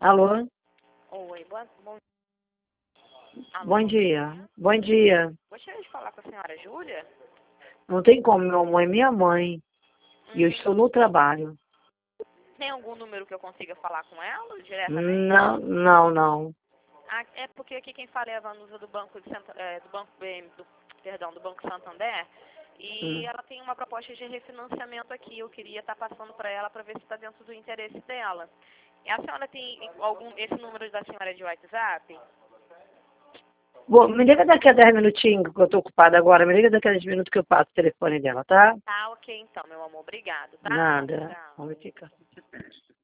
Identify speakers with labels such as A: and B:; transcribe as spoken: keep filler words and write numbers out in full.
A: Alô?
B: Oi, boa, bom, alô,
A: Bom
B: bom
A: dia.
B: dia.
A: Bom dia.
B: Gostaria de falar com a senhora Júlia?
A: Não tem como, meu amor, é minha mãe. E eu
B: Hum,
A: estou no trabalho.
B: tem algum número que eu consiga falar com ela diretamente?
A: Não, não, não.
B: Ah, é porque aqui quem fala é a Vanusa do Banco de Santa, é, do Banco B M, do, perdão, do Banco Santander. E
A: Hum.
B: ela tem uma proposta de refinanciamento aqui. Eu queria estar passando para ela para ver se está dentro do interesse dela. E a senhora tem algum esse número da senhora de WhatsApp?
A: Bom, me liga daqui a dez minutinhos, que eu estou ocupada agora. Me liga daqui a dez minutos que eu passo o telefone dela, tá?
B: Tá, ok então, meu amor. Obrigado, tá?
A: Nada.
B: Tchau.
A: Vamos ficar.